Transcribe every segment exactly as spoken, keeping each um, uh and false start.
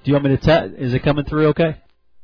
Do you want me to tell? Is it coming through okay?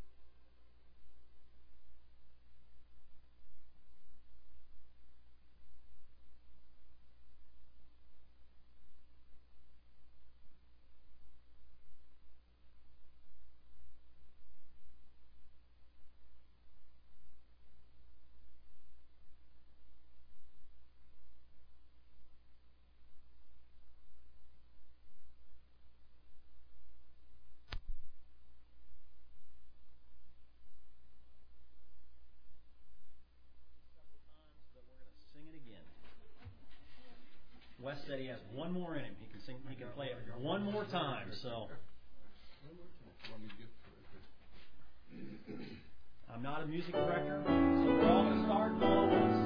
Wes said he has one more in him. He can sing. He can play it one more time. So I'm not a music director, so we're all going to start all at once.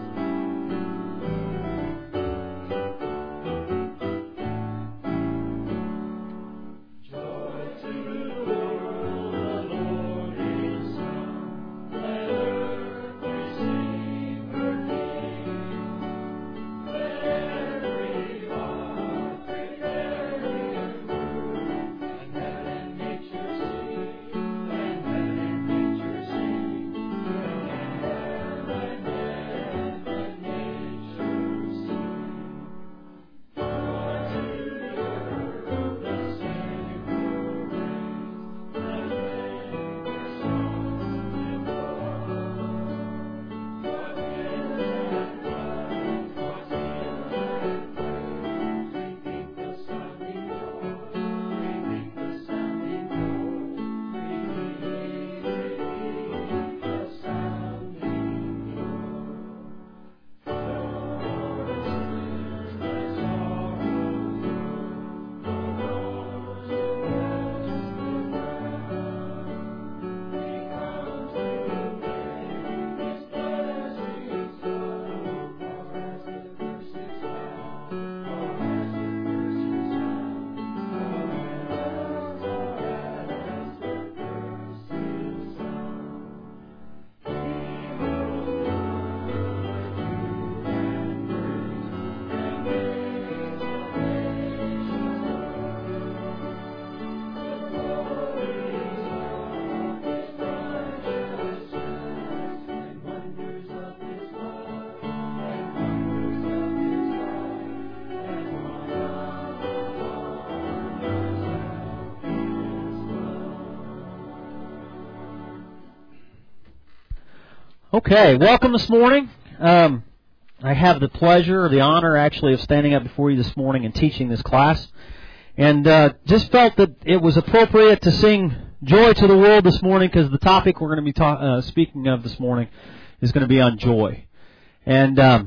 Okay, welcome this morning. Um, I have the pleasure or the honor, actually, of standing up before you this morning and teaching this class. And uh, just felt that it was appropriate to sing Joy to the World this morning because the topic we're going to be ta- uh, speaking of this morning is going to be on joy. And um,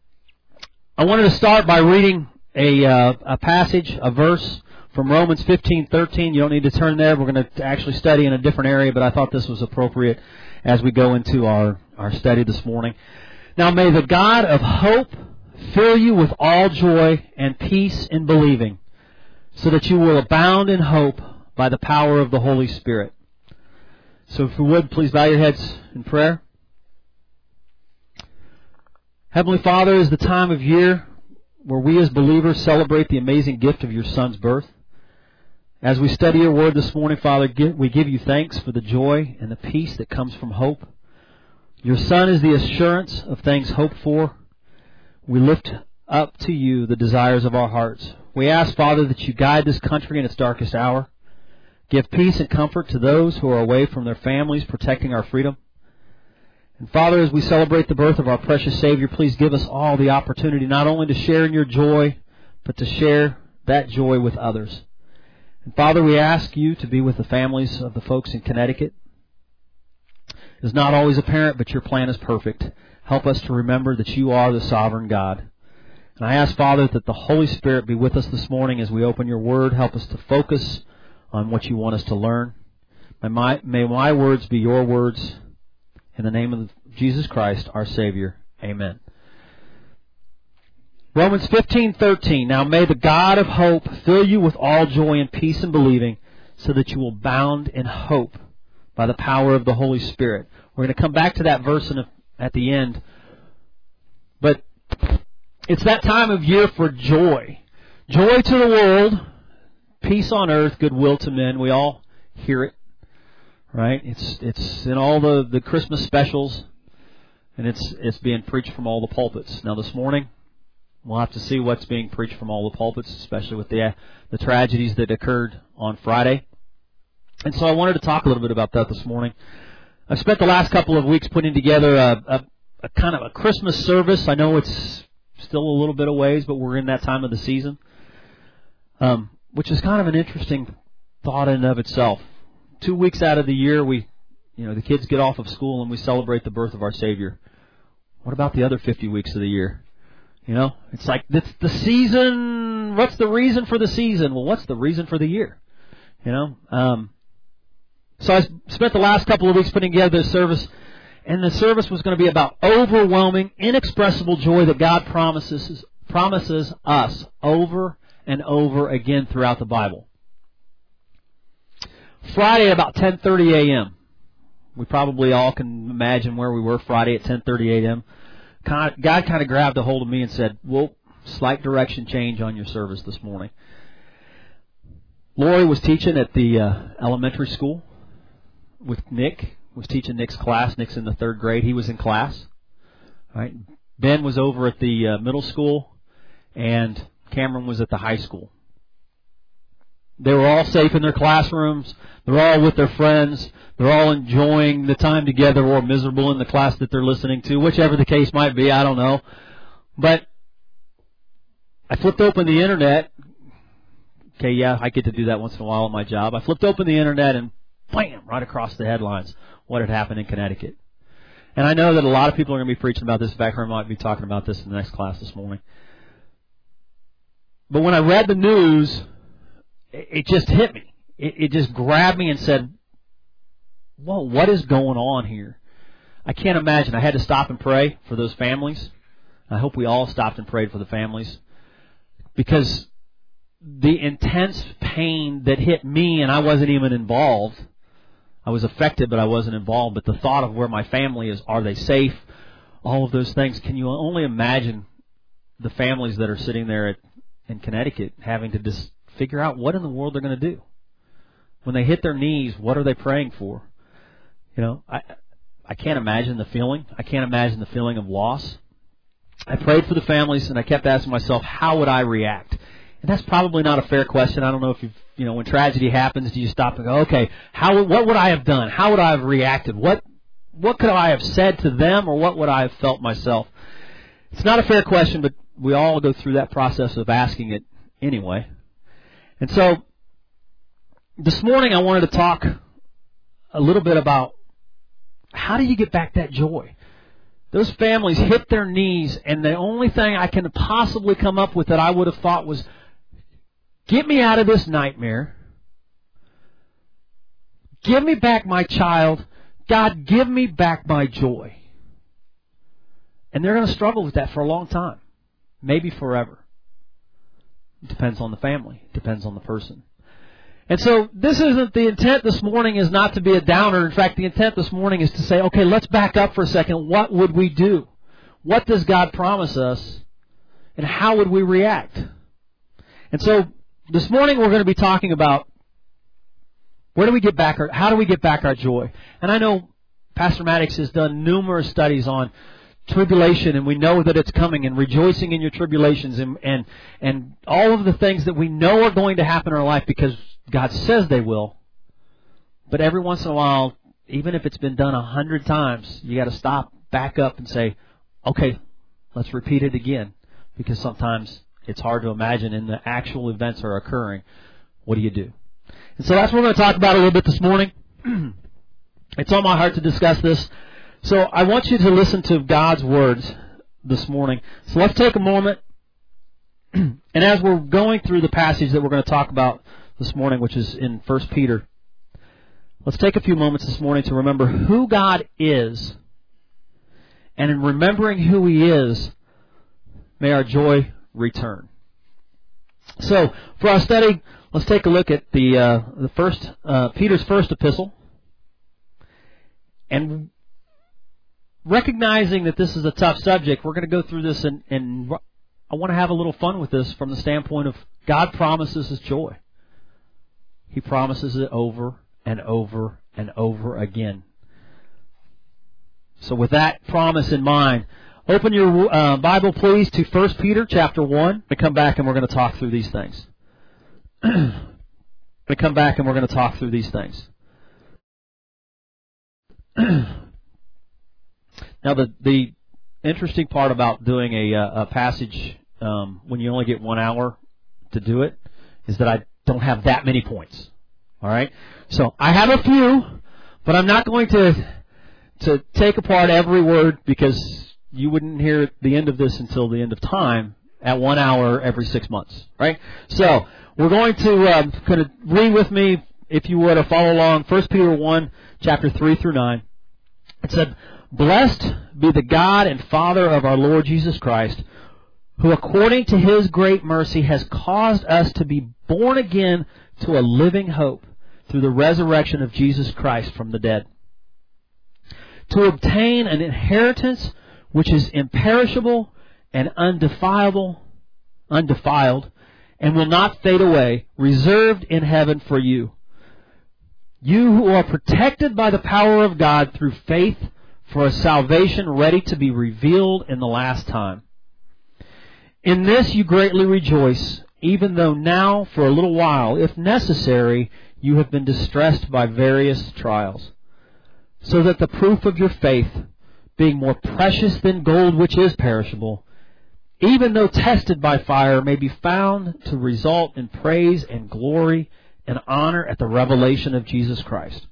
I wanted to start by reading a, uh, a passage, a verse from Romans fifteen thirteen. You don't need to turn there. We're going to actually study in a different area, but I thought this was appropriate as we go into our, our study this morning. Now may the God of hope fill you with all joy and peace in believing, so that you will abound in hope by the power of the Holy Spirit. So if you would, please bow your heads in prayer. Heavenly Father, is the time of year where we as believers celebrate the amazing gift of your Son's birth. As we study your word this morning, Father, we give you thanks for the joy and the peace that comes from hope. Your Son is the assurance of things hoped for. We lift up to you the desires of our hearts. We ask, Father, that you guide this country in its darkest hour. Give peace and comfort to those who are away from their families, protecting our freedom. And Father, as we celebrate the birth of our precious Savior, please give us all the opportunity not only to share in your joy, but to share that joy with others. And Father, we ask you to be with the families of the folks in Connecticut. It's not always apparent, but your plan is perfect. Help us to remember that you are the sovereign God. And I ask, Father, that the Holy Spirit be with us this morning as we open your word. Help us to focus on what you want us to learn. May my, may my words be your words. In the name of Jesus Christ, our Savior. Amen. Romans fifteen thirteen. Now may the God of hope fill you with all joy and peace in believing, so that you will abound in hope by the power of the Holy Spirit. We're going to come back to that verse in a, at the end. But it's that time of year for joy. Joy to the world, peace on earth, goodwill to men. We all hear it, right? It's it's in all the, the Christmas specials, and it's it's being preached from all the pulpits. Now this morning, we'll have to see what's being preached from all the pulpits, especially with the the tragedies that occurred on Friday. And so I wanted to talk a little bit about that this morning. I've spent the last couple of weeks putting together a, a, a kind of a Christmas service. I know it's still a little bit of ways, but we're in that time of the season, um, which is kind of an interesting thought in and of itself. Two weeks out of the year, we, you know, the kids get off of school and we celebrate the birth of our Savior. What about the other fifty weeks of the year? You know, it's like it's the season. What's the reason for the season? Well, what's the reason for the year? You know, um, so I spent the last couple of weeks putting together this service, and the service was going to be about overwhelming, inexpressible joy that God promises promises us over and over again throughout the Bible. Friday at about ten thirty a.m. We probably all can imagine where we were Friday at ten thirty a.m. God kind of grabbed a hold of me and said, well, slight direction change on your service this morning. Lori was teaching at the uh, elementary school with Nick, was teaching Nick's class. Nick's in the third grade. He was in class. All right. Ben was over at the uh, middle school, and Cameron was at the high school. They were all safe in their classrooms. They're all with their friends. They're all enjoying the time together, or miserable in the class that they're listening to, whichever the case might be, I don't know. But I flipped open the internet. Okay, yeah, I get to do that once in a while on my job. I flipped open the internet and bam, right across the headlines, what had happened in Connecticut. And I know that a lot of people are going to be preaching about this. In fact, I might be talking about this in the next class this morning. But when I read the news, it just hit me. It, it just grabbed me and said, whoa, what is going on here? I can't imagine. I had to stop and pray for those families. I hope we all stopped and prayed for the families. Because the intense pain that hit me, and I wasn't even involved. I was affected, but I wasn't involved. But the thought of where my family is, are they safe? All of those things. Can you only imagine the families that are sitting there at, in Connecticut having to just figure out what in the world they're going to do? When they hit their knees, what are they praying for? You know, I I can't imagine the feeling. I can't imagine the feeling of loss. I prayed for the families, and I kept asking myself, how would I react? And that's probably not a fair question. I don't know if you've, you know, when tragedy happens, do you stop and go, okay, how, what would I have done? How would I have reacted? What, what could I have said to them, or what would I have felt myself? It's not a fair question, but we all go through that process of asking it anyway. And so, this morning I wanted to talk a little bit about how do you get back that joy? Those families hit their knees, and the only thing I can possibly come up with that I would have thought was, get me out of this nightmare. Give me back my child. God, give me back my joy. And they're going to struggle with that for a long time. Maybe forever. It depends on the family. It depends on the person. And so this isn't, the intent this morning is not to be a downer. In fact, the intent this morning is to say, okay, let's back up for a second. What would we do? What does God promise us? And how would we react? And so this morning we're going to be talking about where do we get back our, how do we get back our joy? And I know Pastor Maddox has done numerous studies on tribulation, and we know that it's coming, and rejoicing in your tribulations, and, and, and all of the things that we know are going to happen in our life because God says they will. But every once in a while, even if it's been done a hundred times, you got to stop, back up, and say, okay, let's repeat it again. Because sometimes it's hard to imagine, and the actual events are occurring. What do you do? And so that's what we're going to talk about a little bit this morning. It's on my heart to discuss this. So I want you to listen to God's words this morning. So let's take a moment. And as we're going through the passage that we're going to talk about this morning, which is in First Peter, let's take a few moments this morning to remember who God is. And in remembering who He is, may our joy return. So, for our study, let's take a look at the uh, the first uh, Peter's first epistle. And recognizing that this is a tough subject, we're going to go through this, and, and I want to have a little fun with this from the standpoint of God promises us joy. He promises it over and over and over again. So with that promise in mind, open your uh, Bible, please, to First Peter chapter one. We come back and we're going to talk through these things. We come back and we're going to talk through these things. Now, the the interesting part about doing a, a passage um, when you only get one hour to do it is that I don't have that many points. All right? So I have a few, but I'm not going to to take apart every word because you wouldn't hear the end of this until the end of time at one hour every six months. Right? So we're going to um, kind of read with me, if you would, or follow along, First Peter one, chapter three through nine. It said, "Blessed be the God and Father of our Lord Jesus Christ, who according to His great mercy has caused us to be born again to a living hope through the resurrection of Jesus Christ from the dead, to obtain an inheritance which is imperishable and undefilable, undefiled, and will not fade away, reserved in heaven for you. You who are protected by the power of God through faith for a salvation ready to be revealed in the last time. In this you greatly rejoice, even though now, for a little while, if necessary, you have been distressed by various trials, so that the proof of your faith, being more precious than gold which is perishable, even though tested by fire, may be found to result in praise and glory and honor at the revelation of Jesus Christ.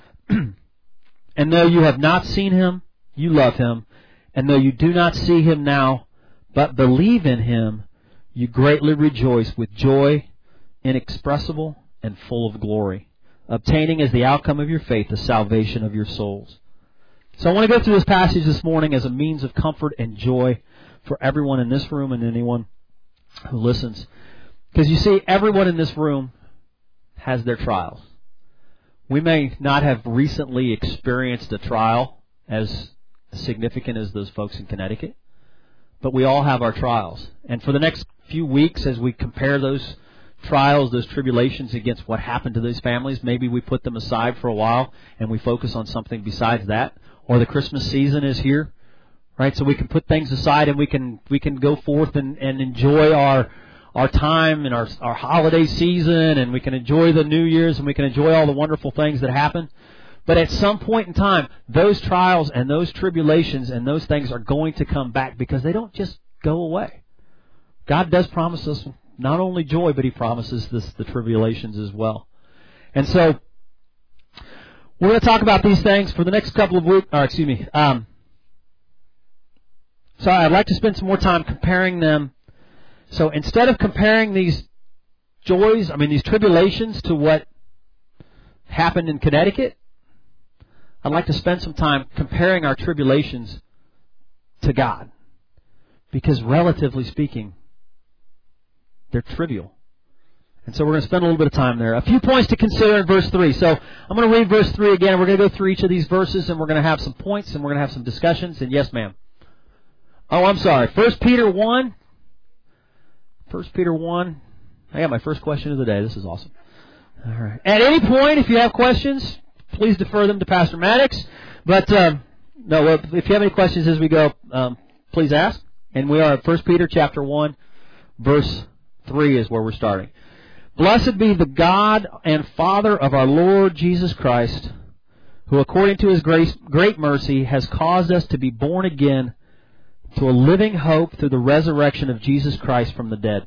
And though you have not seen Him, you love Him. And though you do not see Him now, but believe in Him, you greatly rejoice with joy inexpressible and full of glory, obtaining as the outcome of your faith the salvation of your souls." So I want to go through this passage this morning as a means of comfort and joy for everyone in this room and anyone who listens. Because you see, everyone in this room has their trials. We may not have recently experienced a trial as significant as those folks in Connecticut, but we all have our trials. And for the next few weeks, as we compare those trials, those tribulations against what happened to those families, maybe we put them aside for a while and we focus on something besides that. Or the Christmas season is here, right? So we can put things aside and we can we can go forth and, and enjoy our our time and our our holiday season, and we can enjoy the New Year's, and we can enjoy all the wonderful things that happen. But at some point in time, those trials and those tribulations and those things are going to come back because they don't just go away. God does promise us not only joy, but He promises this the tribulations as well. And so we're going to talk about these things for the next couple of weeks. Or excuse me. Um, so I'd like to spend some more time comparing them. So instead of comparing these joys, I mean these tribulations to what happened in Connecticut, I'd like to spend some time comparing our tribulations to God. Because relatively speaking, they're trivial. And so we're going to spend a little bit of time there. A few points to consider in verse three. So I'm going to read verse three again. We're going to go through each of these verses, and we're going to have some points, and we're going to have some discussions. And yes, ma'am. Oh, I'm sorry. First Peter one. First Peter one. I got my first question of the day. This is awesome. All right. At any point, if you have questions, please defer them to Pastor Maddox. But um, no, if you have any questions as we go, um, please ask. And we are at First Peter chapter one, verse three is where we're starting. "Blessed be the God and Father of our Lord Jesus Christ, who according to His grace, great mercy has caused us to be born again to a living hope through the resurrection of Jesus Christ from the dead."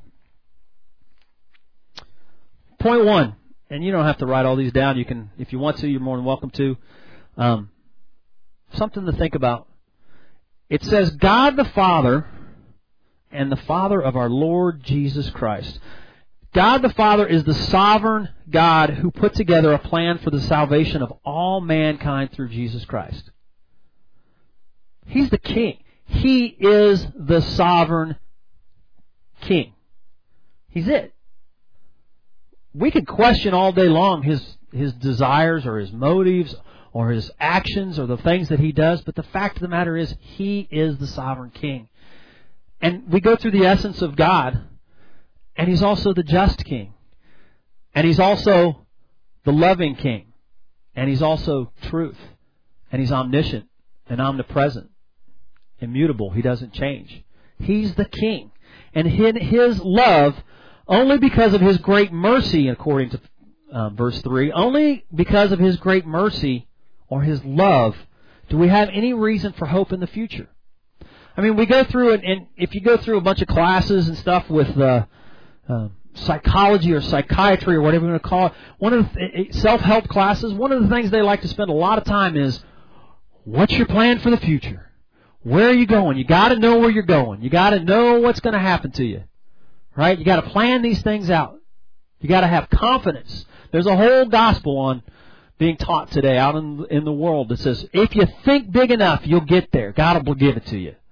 Point one, and you don't have to write all these down. You can, if you want to, you're more than welcome to. Um, something to think about. It says, God the Father and the Father of our Lord Jesus Christ. God the Father is the sovereign God who put together a plan for the salvation of all mankind through Jesus Christ. He's the King. He is the sovereign King. He's it. We could question all day long His, his desires or His motives or His actions or the things that He does, but the fact of the matter is He is the sovereign King. And we go through the essence of God, and He's also the just King. And He's also the loving King. And He's also truth. And He's omniscient and omnipresent. Immutable. He doesn't change. He's the King. And in His love, only because of His great mercy, according to uh, verse three, only because of His great mercy or His love do we have any reason for hope in the future. I mean, we go through, and, and if you go through a bunch of classes and stuff with uh, uh, psychology or psychiatry or whatever you want to call it, one of the self-help classes, one of the things they like to spend a lot of time is, what's your plan for the future? Where are you going? You got to know where you're going. You got to know what's going to happen to you. Right? You got to plan these things out. You got to have confidence. There's a whole gospel on being taught today out in, in the world that says, if you think big enough, you'll get there. God will give it to you.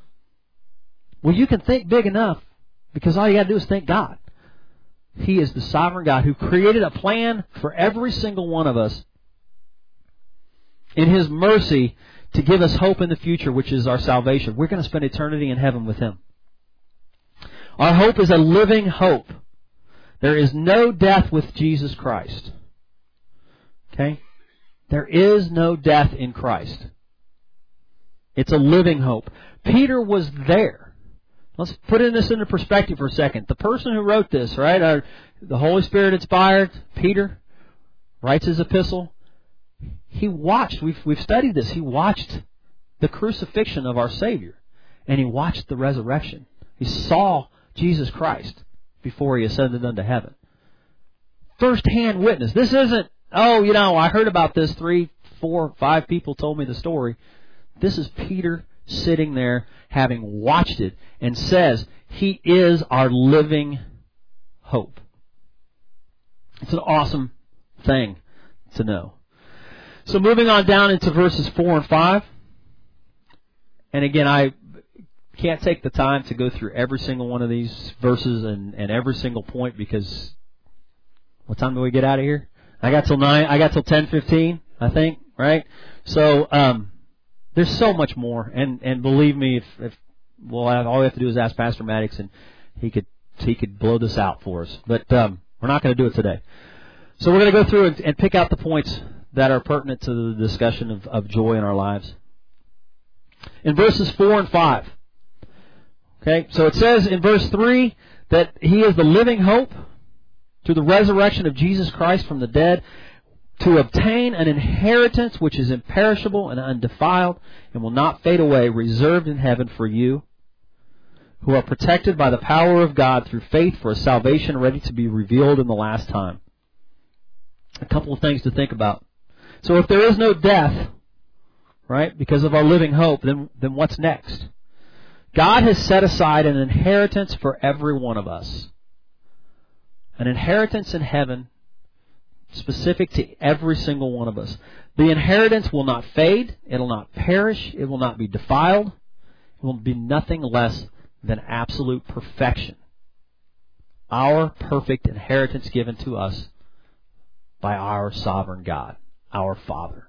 Well, you can think big enough because all you got to do is thank God. He is the sovereign God who created a plan for every single one of us in His mercy to give us hope in the future, which is our salvation. We're going to spend eternity in heaven with Him. Our hope is a living hope. There is no death with Jesus Christ. Okay? There is no death in Christ. It's a living hope. Peter was there. Let's put in this into perspective for a second. The person who wrote this, right, our, the Holy Spirit inspired, Peter, writes his epistle. He watched, we've, we've studied this, he watched the crucifixion of our Savior. And he watched the resurrection. He saw Jesus Christ before He ascended unto heaven. First-hand witness. This isn't, oh, you know, I heard about this, three, four, five people told me the story. This is Peter sitting there having watched it and says He is our living hope. It's an awesome thing to know. So moving on down into verses four and five. And again, I can't take the time to go through every single one of these verses and, and every single point because what time do we get out of here? I got till nine. I got till ten fifteen, I think, right? So um, there's so much more, and, and believe me, if, if well, all we have to do is ask Pastor Maddox, and he could he could blow this out for us. But um, we're not going to do it today. So we're going to go through and, and pick out the points that are pertinent to the discussion of, of joy in our lives. In verses four and five. Okay, so it says in verse three that He is the living hope through the resurrection of Jesus Christ from the dead to obtain an inheritance which is imperishable and undefiled and will not fade away, reserved in heaven for you who are protected by the power of God through faith for a salvation ready to be revealed in the last time. A couple of things to think about. So if there is no death, right, because of our living hope, then, then what's next? God has set aside an inheritance for every one of us. An inheritance in heaven specific to every single one of us. The inheritance will not fade. It will not perish. It will not be defiled. It will be nothing less than absolute perfection. Our perfect inheritance given to us by our sovereign God, our Father.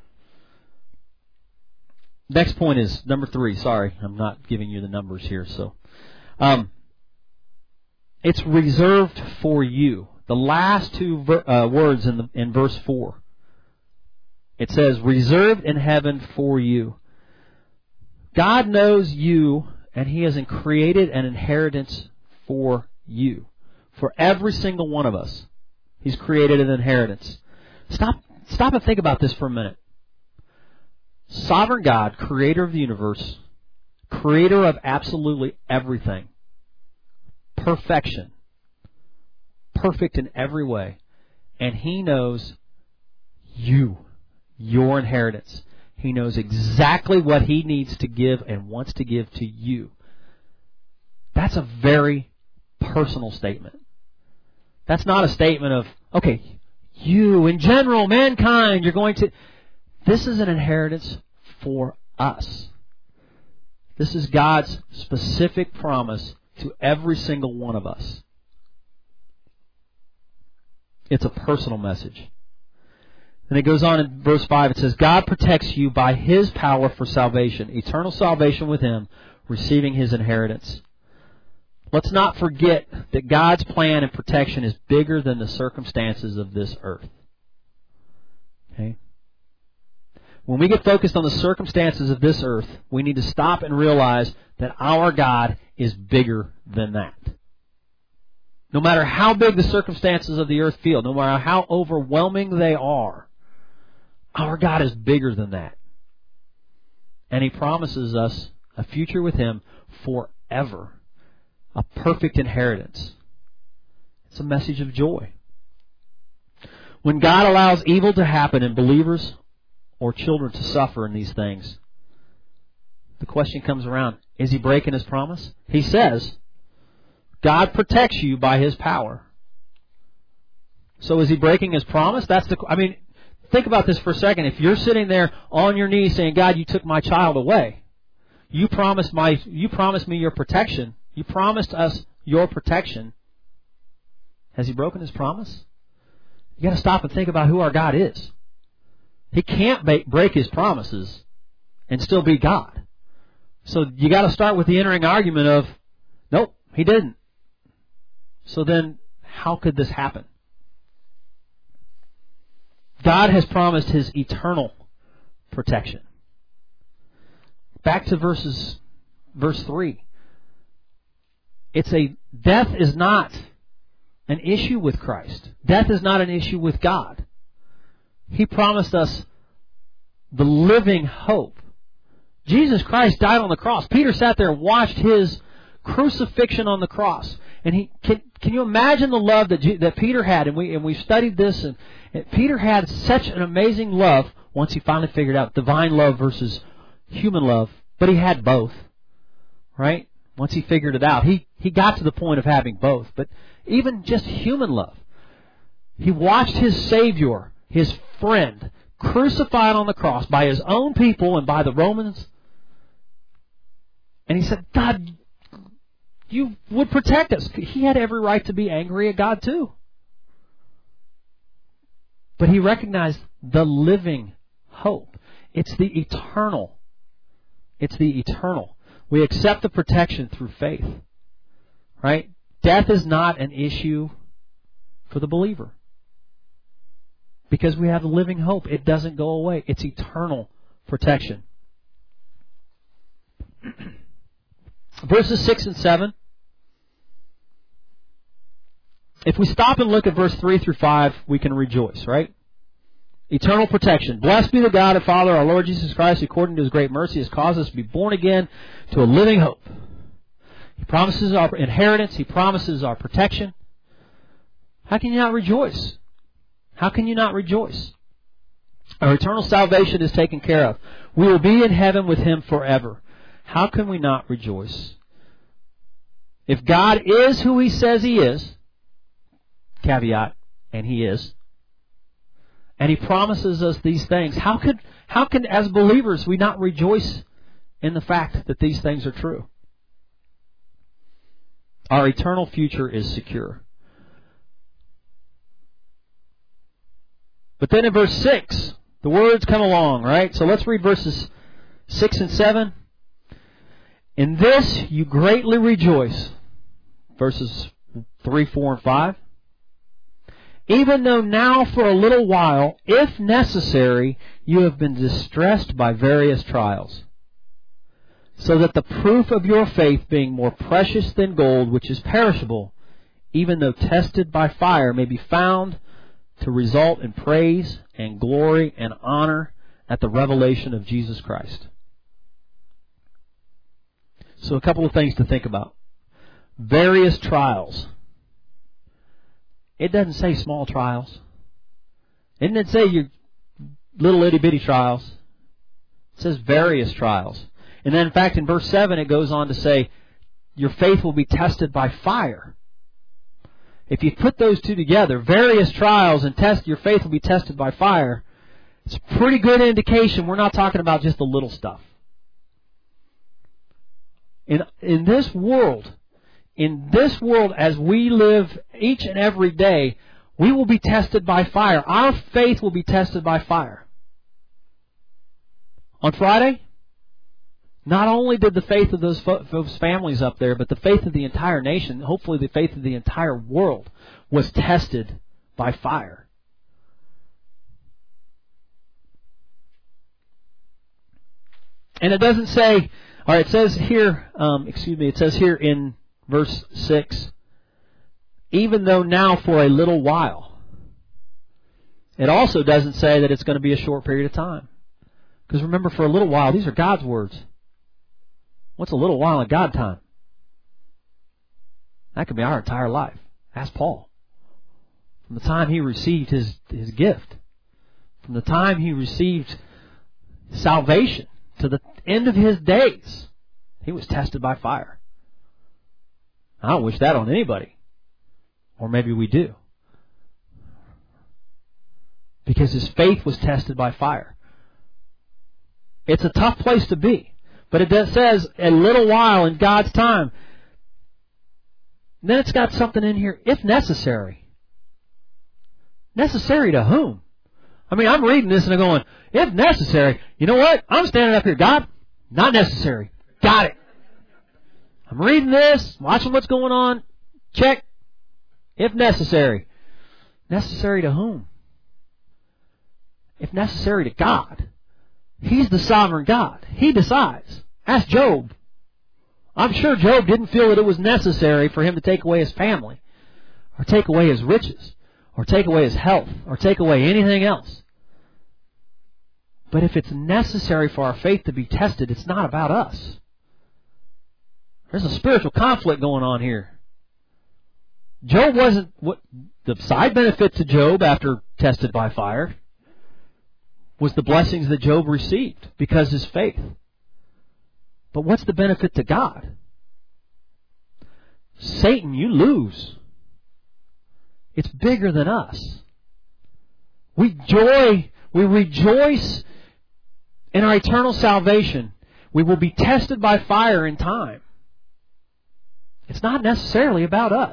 Next point is number three. Sorry, I'm not giving you the numbers here. So, um, it's reserved for you. The last two ver- uh, words in the in verse four. It says, "Reserved in heaven for you." God knows you, and He has created an inheritance for you, for every single one of us. He's created an inheritance. Stop, stop and think about this for a minute. Sovereign God, creator of the universe, creator of absolutely everything, perfection, perfect in every way, and He knows you, your inheritance. He knows exactly what He needs to give and wants to give to you. That's a very personal statement. That's not a statement of, okay, you in general, mankind, you're going to... This is an inheritance for us. This is God's specific promise to every single one of us. It's a personal message. And it goes on in verse five. It says, God protects you by His power for salvation, eternal salvation with Him, receiving His inheritance. Let's not forget that God's plan and protection is bigger than the circumstances of this earth. Okay? When we get focused on the circumstances of this earth, we need to stop and realize that our God is bigger than that. No matter how big the circumstances of the earth feel, no matter how overwhelming they are, our God is bigger than that. And He promises us a future with Him forever. A perfect inheritance. It's a message of joy. When God allows evil to happen in believers or children to suffer in these things, the question comes around, is He breaking His promise? He says, God protects you by His power. So is He breaking His promise? That's the, I mean, think about this for a second. If you're sitting there on your knees saying, God, you took my child away. You promised my, you promised me your protection. You promised us your protection. Has He broken His promise? You got to stop and think about who our God is. He can't break His promises and still be God. So you got to start with the entering argument of, nope, He didn't. So then, how could this happen? God has promised His eternal protection. Back to verses, verse three. It's a, death is not an issue with Christ. Death is not an issue with God. He promised us the living hope. Jesus Christ died on the cross. Peter sat there and watched His crucifixion on the cross. And he can, can you imagine the love that, that Peter had? And we and we studied this. And, and Peter had such an amazing love once he finally figured out divine love versus human love. But he had both, right? Once he figured it out, he he got to the point of having both. But even just human love, he watched his Savior, his friend, crucified on the cross by his own people and by the Romans. And he said, God, you would protect us. He had every right to be angry at God too. But he recognized the living hope. It's the eternal. It's the eternal. We accept the protection through faith. Right? Death is not an issue for the believer. Because we have the living hope. It doesn't go away. It's eternal protection. Verses six and seven. If we stop and look at verse three through five, we can rejoice, right? Eternal protection. Blessed be the God and Father, our Lord Jesus Christ, according to His great mercy, has caused us to be born again to a living hope. He promises our inheritance. He promises our protection. How can you not rejoice? How can you not rejoice? Our eternal salvation is taken care of. We will be in heaven with Him forever. How can we not rejoice? If God is who He says He is, caveat, and He is, and He promises us these things, how could, how can, as believers, we not rejoice in the fact that these things are true? Our eternal future is secure. But then in verse six, the words come along, right? So let's read verses six and seven. In this you greatly rejoice. Verses three, four, and five. Even though now for a little while, if necessary, you have been distressed by various trials, so that the proof of your faith, being more precious than gold, which is perishable, even though tested by fire, may be found to result in praise and glory and honor at the revelation of Jesus Christ. So a couple of things to think about. Various trials. It doesn't say small trials. It didn't say your little itty bitty trials. It says various trials. And then in fact in verse seven it goes on to say your faith will be tested by fire. If you put those two together, various trials and test, your faith will be tested by fire. It's a pretty good indication we're not talking about just the little stuff. In, in this world, in this world as we live each and every day, we will be tested by fire. Our faith will be tested by fire. On Friday, not only did the faith of those, those families up there, but the faith of the entire nation, hopefully the faith of the entire world, was tested by fire. And it doesn't say, all right, it says here, um, excuse me, it says here in verse six, even though now for a little while. It also doesn't say that it's going to be a short period of time. Because remember, for a little while, these are God's words. What's a little while in God time? That could be our entire life. Ask Paul. From the time he received his, his gift, from the time he received salvation to the end of his days, he was tested by fire. I don't wish that on anybody. Or maybe we do. Because his faith was tested by fire. It's a tough place to be. But it does, says, a little while in God's time. And then it's got something in here, if necessary. Necessary to whom? I mean, I'm reading this and I'm going, if necessary. You know what? I'm standing up here. God, not necessary. Got it. I'm reading this, watching what's going on. Check. If necessary. Necessary to whom? If necessary to God. He's the sovereign God. He decides. Ask Job. I'm sure Job didn't feel that it was necessary for him to take away his family, or take away his riches, or take away his health, or take away anything else. But if it's necessary for our faith to be tested, it's not about us. There's a spiritual conflict going on here. Job wasn't, what the side benefit to Job after tested by fire was the blessings that Job received because of his faith. But what's the benefit to God? Satan, you lose. It's bigger than us. We joy, we rejoice in our eternal salvation. We will be tested by fire in time. It's not necessarily about us.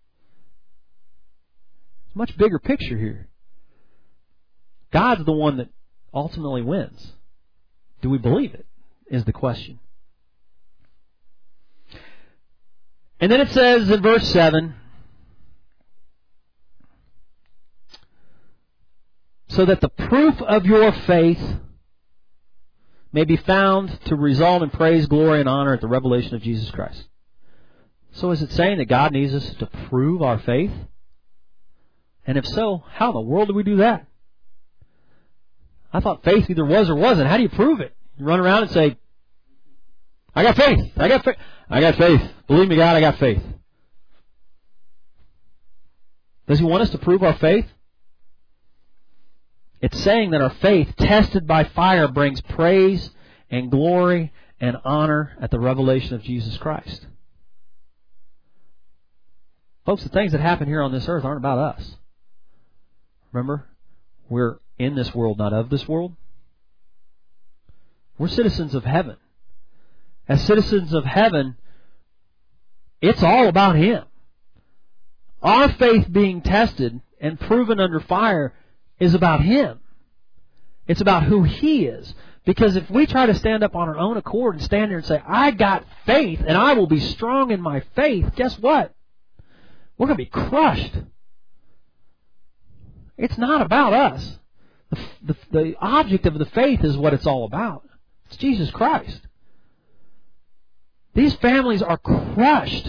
It's a much bigger picture here. God's the one that ultimately wins. Do we believe it? Is the question. And then it says in verse seven, so that the proof of your faith may be found to result in praise, glory, and honor at the revelation of Jesus Christ. So is it saying that God needs us to prove our faith? And if so, how in the world do we do that? I thought faith either was or wasn't. How do you prove it? You run around and say, I got faith. I got faith. I got faith. Believe me, God, I got faith. Does He want us to prove our faith? It's saying that our faith, tested by fire, brings praise and glory and honor at the revelation of Jesus Christ. Folks, the things that happen here on this earth aren't about us. Remember, we're in this world, not of this world. We're citizens of heaven. As citizens of heaven, it's all about Him. Our faith being tested and proven under fire is about Him. It's about who He is. Because if we try to stand up on our own accord and stand there and say, I got faith and I will be strong in my faith, guess what? We're going to be crushed. It's not about us. The, the, the object of the faith is what it's all about. It's Jesus Christ. These families are crushed.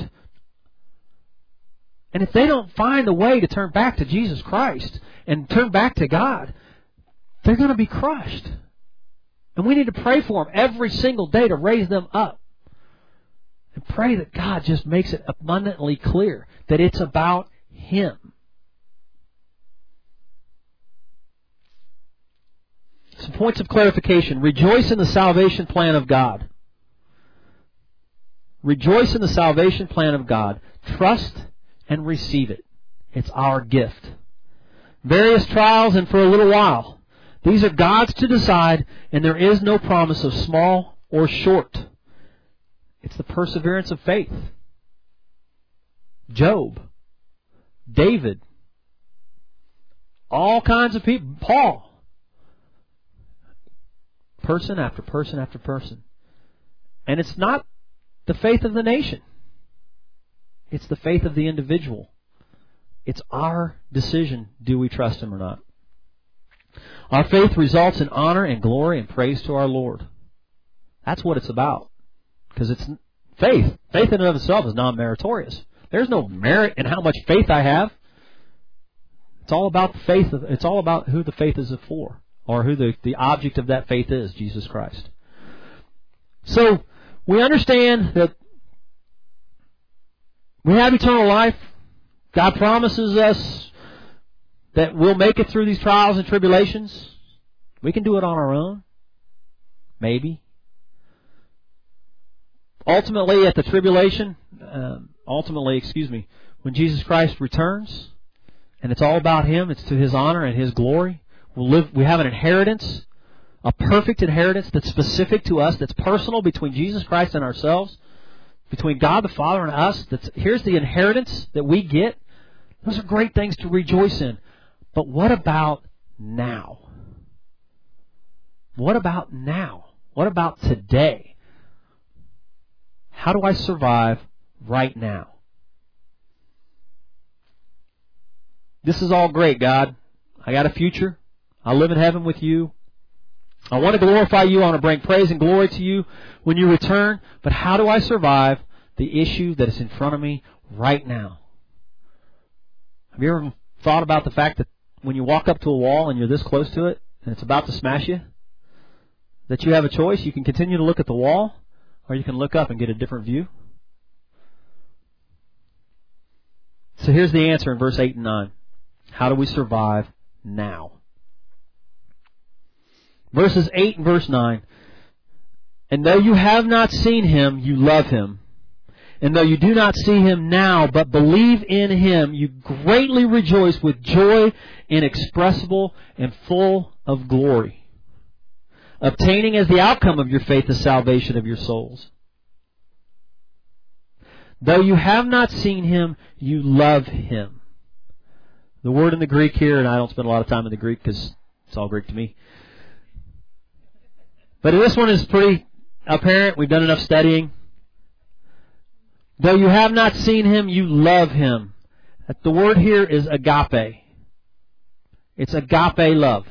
And if they don't find a way to turn back to Jesus Christ and turn back to God, they're going to be crushed. And we need to pray for them every single day to raise them up. And pray that God just makes it abundantly clear that it's about Him. Some points of clarification. Rejoice in the salvation plan of God. Rejoice in the salvation plan of God. Trust and receive it. It's our gift. Various trials and for a little while. These are God's to decide, and there is no promise of small or short. It's the perseverance of faith. Job. David. All kinds of people. Paul. Person after person after person. And it's not the faith of the nation. It's the faith of the individual. It's our decision, do we trust Him or not? Our faith results in honor and glory and praise to our Lord. That's what it's about. Because it's faith. Faith in and of itself is non-meritorious. There's no merit in how much faith I have. It's all about the faith. Of, it's all about who the faith is for, or who the, the object of that faith is, Jesus Christ. So, we understand that we have eternal life. God promises us that we'll make it through these trials and tribulations. We can do it on our own. Maybe. Ultimately, at the tribulation, um, ultimately, excuse me, when Jesus Christ returns, and it's all about Him, it's to His honor and His glory. We'll live, we have an inheritance, a perfect inheritance that's specific to us, that's personal between Jesus Christ and ourselves, between God the Father and us. That's, here's the inheritance that we get. Those are great things to rejoice in. But what about now? What about now? What about today? How do I survive right now? This is all great, God. I got a future. I'll live in heaven with you. I want to glorify you. I want to bring praise and glory to you when you return. But how do I survive the issue that is in front of me right now? Have you ever thought about the fact that when you walk up to a wall and you're this close to it and it's about to smash you, that you have a choice? You can continue to look at the wall, or you can look up and get a different view. So here's the answer in verse eight and nine. How do we survive now? Verses eight and verse nine. And though you have not seen Him, you love Him. And though you do not see Him now, but believe in Him, you greatly rejoice with joy inexpressible and full of glory, obtaining as the outcome of your faith the salvation of your souls. Though you have not seen Him, you love Him. The word in the Greek here, and I don't spend a lot of time in the Greek because it's all Greek to me. But this one is pretty apparent. We've done enough studying. Though you have not seen Him, you love Him. The word here is agape. It's agape love.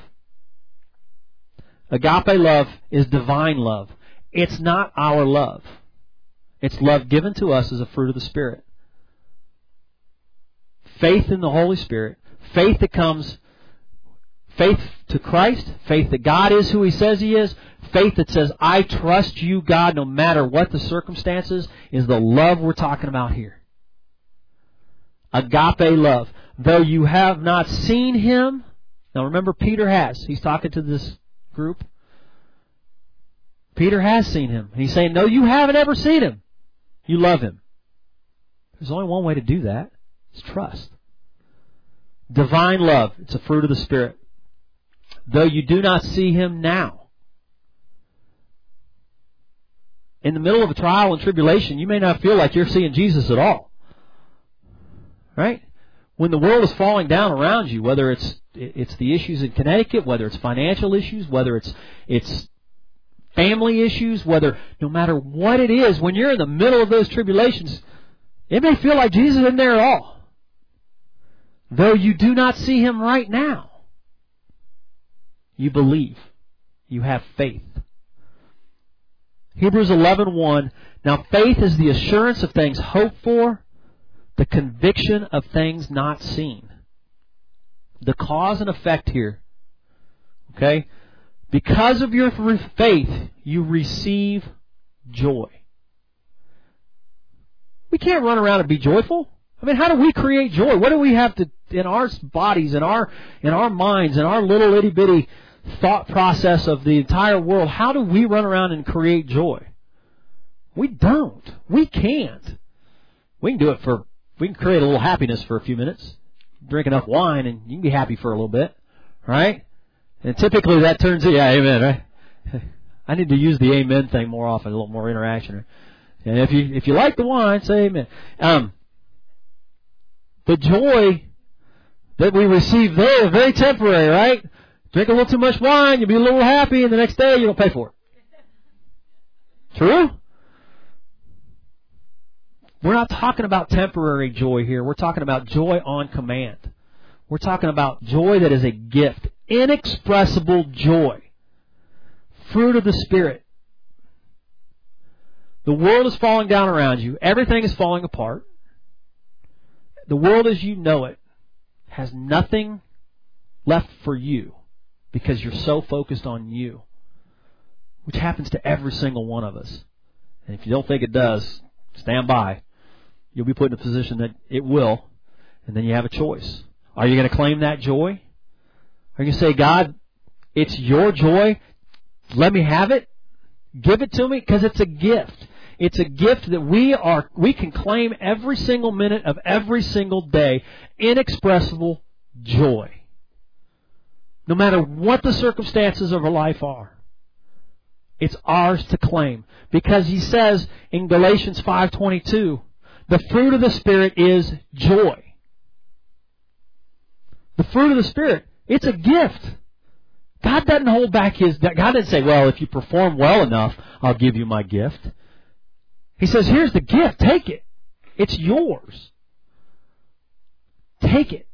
Agape love is divine love. It's not our love. It's love given to us as a fruit of the Spirit. Faith in the Holy Spirit. Faith that comes, faith to Christ. Faith that God is who He says He is. Faith that says, I trust you, God, no matter what the circumstances, is the love we're talking about here. Agape love. Though you have not seen Him. Now remember, Peter has. He's talking to this group. Peter has seen Him. And he's saying, no, you haven't ever seen Him. You love Him. There's only one way to do that. It's trust. Divine love. It's a fruit of the Spirit. Though you do not see Him now. In the middle of a trial and tribulation, you may not feel like you're seeing Jesus at all. Right? When the world is falling down around you, whether it's it's the issues in Connecticut, whether it's financial issues, whether it's it's family issues, whether no matter what it is, when you're in the middle of those tribulations, it may feel like Jesus isn't there at all. Though you do not see Him right now, you believe. You have faith. Hebrews eleven one. Now faith is the assurance of things hoped for, the conviction of things not seen. The cause and effect here. Okay? Because of your faith, you receive joy. We can't run around and be joyful. I mean, how do we create joy? What do we have to, in our bodies, in our, in our minds, in our little itty bitty thought process of the entire world, how do we run around and create joy? We don't. We can't. We can do it for, we can create a little happiness for a few minutes. Drink enough wine and you can be happy for a little bit. Right? And typically that turns, yeah, amen, right? I need to use the amen thing more often, a little more interaction. And if you, if you like the wine, say amen. Um, the joy that we receive there is very temporary, right? Drink a little too much wine, you'll be a little happy, and the next day you don't pay for it. True? We're not talking about temporary joy here. We're talking about joy on command. We're talking about joy that is a gift. Inexpressible joy. Fruit of the Spirit. The world is falling down around you. Everything is falling apart. The world as you know it has nothing left for you because you're so focused on you, which happens to every single one of us. And if you don't think it does, stand by. You'll be put in a position that it will, and then you have a choice. Are you going to claim that joy? Are you going to say, God, it's your joy. Let me have it. Give it to me, because it's a gift. It's a gift that we are we can claim every single minute of every single day. Inexpressible joy. No matter what the circumstances of our life are. It's ours to claim. Because he says in Galatians five twenty-two, the fruit of the Spirit is joy. The fruit of the Spirit, it's a gift. God doesn't hold back His... God doesn't say, well, if you perform well enough, I'll give you my gift. He says, here's the gift. Take it. It's yours. Take it.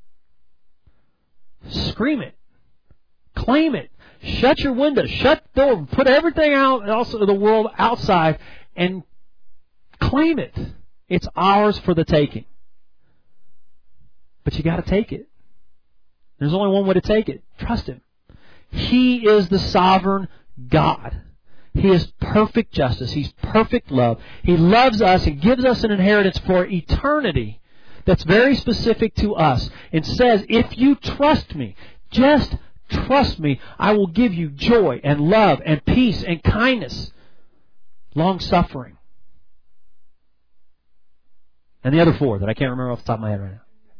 Scream it. Claim it. Shut your window. Shut the door. Put everything out, also the world outside, and claim it. It's ours for the taking. But you got to take it. There's only one way to take it. Trust Him. He is the sovereign God. He is perfect justice. He's perfect love. He loves us and gives us an inheritance for eternity that's very specific to us, and says, if you trust me, just trust me, I will give you joy and love and peace and kindness, long-suffering. And the other four that I can't remember off the top of my head right now.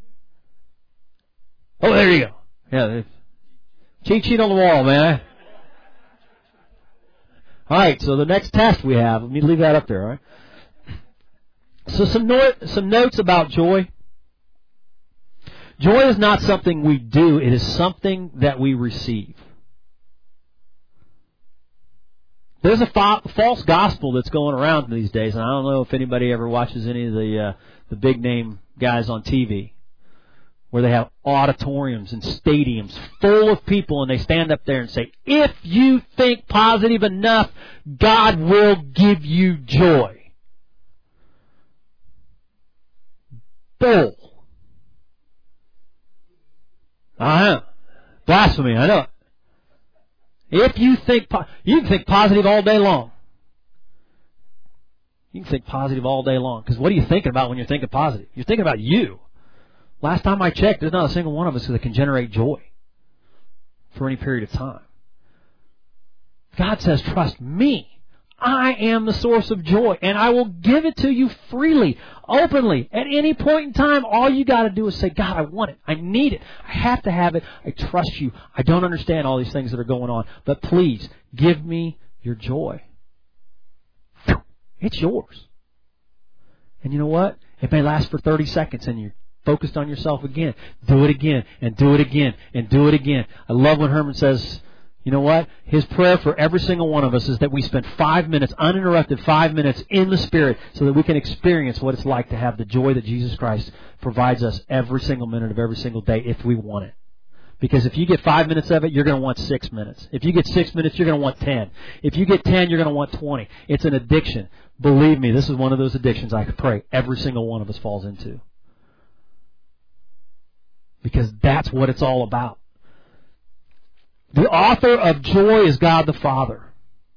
Oh, there you go. Yeah, cheat sheet on the wall, man. All right, so the next test we have, let me leave that up there, all right? So some, no- some notes about joy. Joy is not something we do. It is something that we receive. There's a fa- false gospel that's going around these days, and I don't know if anybody ever watches any of the uh, the big name guys on T V, where they have auditoriums and stadiums full of people, and they stand up there and say, if you think positive enough, God will give you joy. Bull. Uh-huh. Blasphemy, I know it. If you think, po- you can think positive all day long. You can think positive all day long. Because what are you thinking about when you're thinking positive? You're thinking about you. Last time I checked, there's not a single one of us that can generate joy for any period of time. God says, trust me. I am the source of joy, and I will give it to you freely, openly, at any point in time. All you got to do is say, God, I want it. I need it. I have to have it. I trust you. I don't understand all these things that are going on, but please give me your joy. It's yours. And you know what? It may last for thirty seconds, and you're focused on yourself again. Do it again, and do it again, and do it again. I love when Herman says, you know what? His prayer for every single one of us is that we spend five minutes, uninterrupted five minutes in the Spirit, so that we can experience what it's like to have the joy that Jesus Christ provides us every single minute of every single day if we want it. Because if you get five minutes of it, you're going to want six minutes. If you get six minutes, you're going to want ten. If you get ten, you're going to want twenty. It's an addiction. Believe me, this is one of those addictions I pray every single one of us falls into. Because that's what it's all about. The author of joy is God the Father.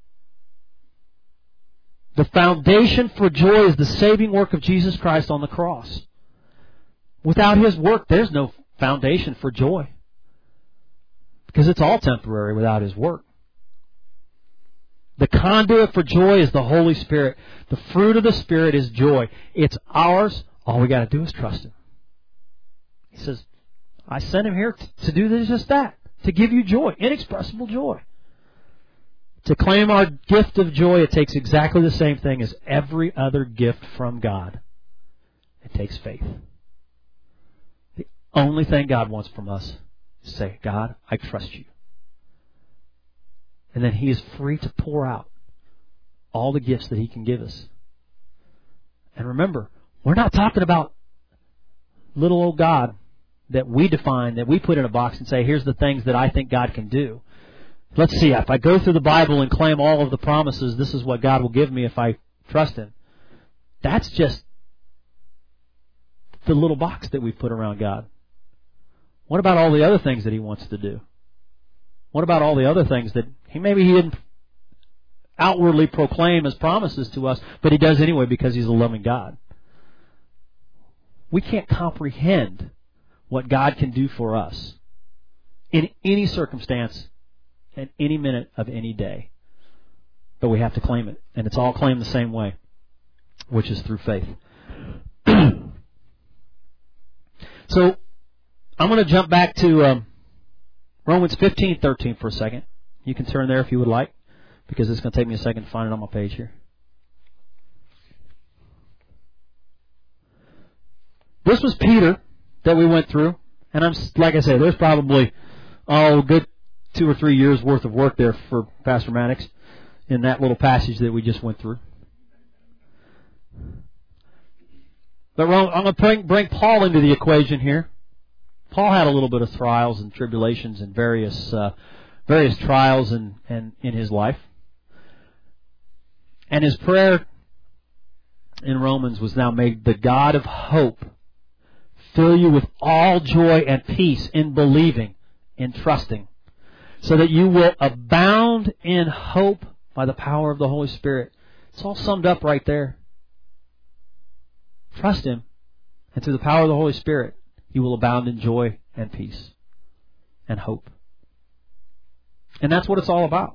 The foundation for joy is the saving work of Jesus Christ on the cross. Without His work, there's no foundation for joy. Because it's all temporary without His work. The conduit for joy is the Holy Spirit. The fruit of the Spirit is joy. It's ours. All we got to do is trust Him. He says, I sent Him here to do this, just that. To give you joy, inexpressible joy. To claim our gift of joy, it takes exactly the same thing as every other gift from God. It takes faith. The only thing God wants from us is to say, God, I trust you. And then He is free to pour out all the gifts that He can give us. And remember, we're not talking about little old God that we define, that we put in a box and say, here's the things that I think God can do. Let's see, if I go through the Bible and claim all of the promises, this is what God will give me if I Trust Him. That's just the little box that we put around God. What about all the other things that He wants to do? What about all the other things that He maybe He didn't outwardly proclaim as promises to us, but He does anyway because He's a loving God? We can't comprehend what God can do for us in any circumstance at any minute of any day. But we have to claim it. And it's all claimed the same way, which is through faith. So, I'm going to jump back to um, Romans fifteen thirteen for a second. You can turn there if you would like, because it's going to take me a second to find it on my page here. This was Peter that we went through. And I'm like I said, there's probably oh, a good two or three years worth of work there for Pastor Maddox in that little passage that we just went through. But I'm going to bring, bring Paul into the equation here. Paul had a little bit of trials and tribulations and various uh, various trials in, in, in his life. And his prayer in Romans was now made, the God of hope fill you with all joy and peace in believing, in trusting, so that you will abound in hope by the power of the Holy Spirit. It's all summed up right there. Trust Him, and through the power of the Holy Spirit, you will abound in joy and peace and hope. And that's what it's all about.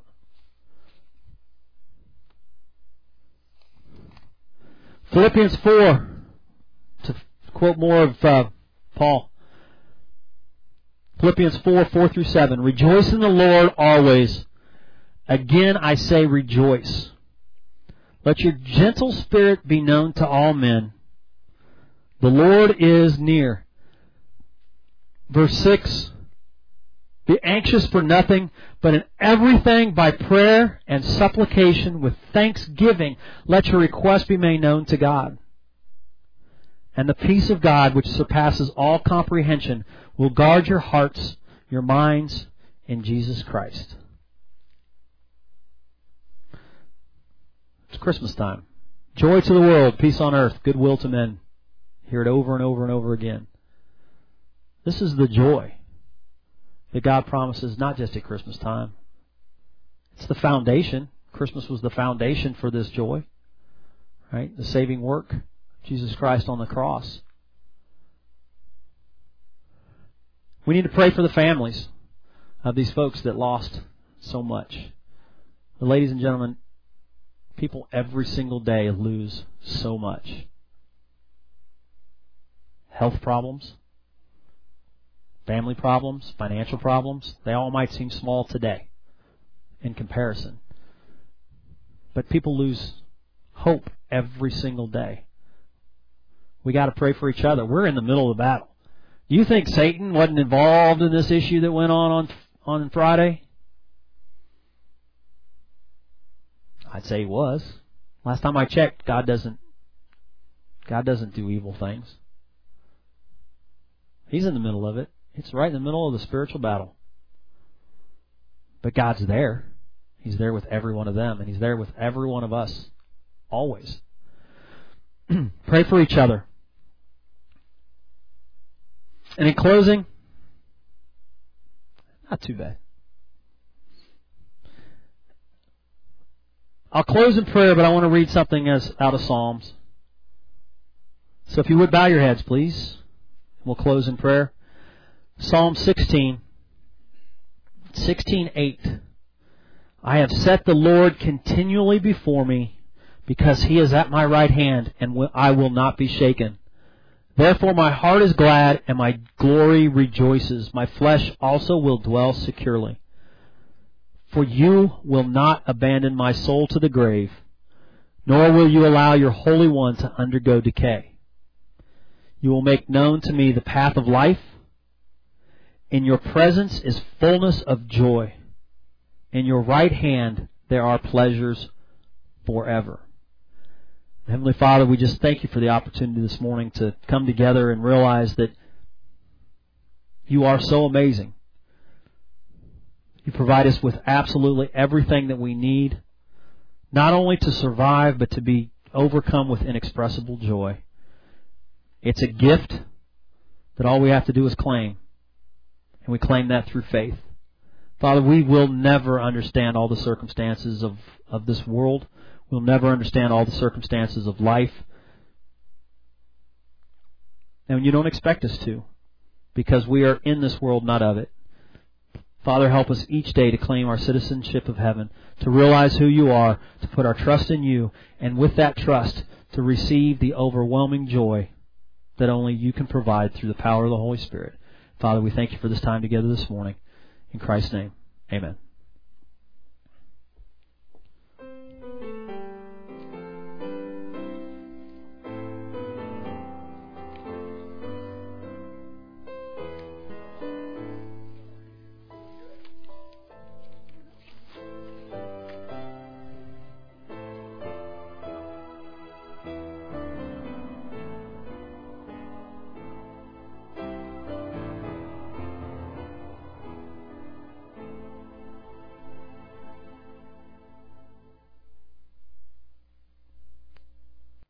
Philippians four, to quote more of uh, Paul. Philippians four, four through seven. Rejoice in the Lord always. Again I say rejoice. Let your gentle spirit be known to all men. The Lord is near. Verse six. Be anxious for nothing, but in everything by prayer and supplication with thanksgiving, let your requests be made known to God. And the peace of God, which surpasses all comprehension, will guard your hearts, your minds, in Jesus Christ. It's Christmas time. Joy to the world, peace on earth, goodwill to men. Hear it over and over and over again. This is the joy that God promises not just at Christmas time. It's the foundation. Christmas was the foundation for this joy. Right? The saving work. Jesus Christ on the cross. We need to pray for the families of these folks that lost so much. But ladies and gentlemen, people every single day lose so much. Health problems, family problems, financial problems, they all might seem small today in comparison. But people lose hope every single day. We got to pray for each other. We're in the middle of the battle. Do you think Satan wasn't involved in this issue that went on on, on Friday? I'd say he was. Last time I checked, God doesn't God doesn't do evil things. He's in the middle of it. It's right in the middle of the spiritual battle. But God's there. He's there with every one of them, and He's there with every one of us. Always. Pray for each other. And in closing, not too bad. I'll close in prayer, but I want to read something as out of Psalms. So if you would bow your heads, please. We'll close in prayer. Psalm sixteen, sixteen eight. I have set the Lord continually before me, because He is at my right hand, and I will not be shaken. Therefore my heart is glad, and my glory rejoices. My flesh also will dwell securely. For you will not abandon my soul to the grave, nor will you allow your Holy One to undergo decay. You will make known to me the path of life. In your presence is fullness of joy. In your right hand there are pleasures forever. Heavenly Father, we just thank You for the opportunity this morning to come together and realize that You are so amazing. You provide us with absolutely everything that we need, not only to survive, but to be overcome with inexpressible joy. It's a gift that all we have to do is claim. And we claim that through faith. Father, we will never understand all the circumstances of, of this world. We'll never understand all the circumstances of life. And you don't expect us to, because we are in this world, not of it. Father, help us each day to claim our citizenship of heaven, to realize who you are, to put our trust in you, and with that trust, to receive the overwhelming joy that only you can provide through the power of the Holy Spirit. Father, we thank you for this time together this morning. In Christ's name, amen.